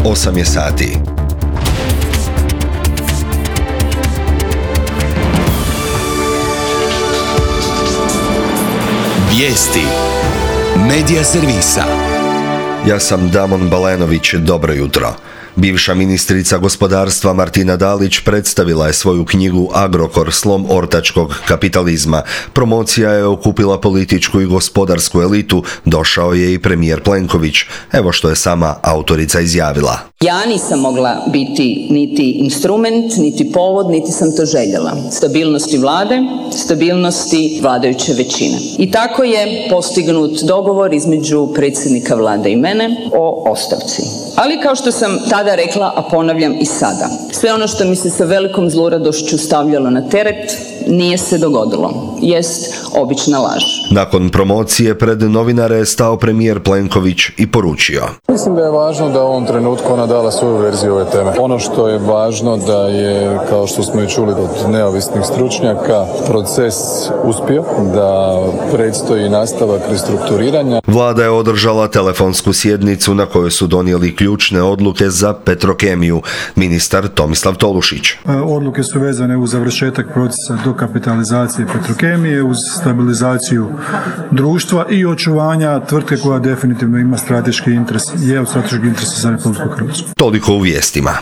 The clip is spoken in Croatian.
8 je sati. Vijesti Medija servisa. Ja sam Damon Balenović, dobro jutro. Bivša ministrica gospodarstva Martina Dalić predstavila je svoju knjigu Agrokor, slom ortačkog kapitalizma. Promocija je okupila političku i gospodarsku elitu, došao je i premijer Plenković. Evo što je sama autorica izjavila. Ja nisam mogla biti niti instrument, niti povod, niti sam to željela. Stabilnosti vlade, stabilnosti vladajuće većine. I tako je postignut dogovor između predsjednika vlade i mene o ostavci. Ali kao što sam tada rekla, a ponavljam i sada, sve ono što mi se sa velikom zluradošću stavljalo na teret nije se dogodilo. Jest obična laž. Nakon promocije pred novinare je stao premijer Plenković i poručio. Mislim da je važno da u ovom trenutku ona dala svoju verziju ove teme. Ono što je važno da je, kao što smo i čuli od neovisnih stručnjaka, proces uspio, da predstoji nastavak restrukturiranja. Vlada je održala telefonsku sjednicu na kojoj su donijeli ključne odluke za Petrokemiju. Ministar Tomislav Tolušić. Odluke su vezane uz završetak procesa dokapitalizacije Petrokemije, uz stabilizaciju društva i očuvanja tvrtke koja definitivno ima strateški interes, je od strateškog interesa za Republiku Hrvatsku. Toliko u vijestima.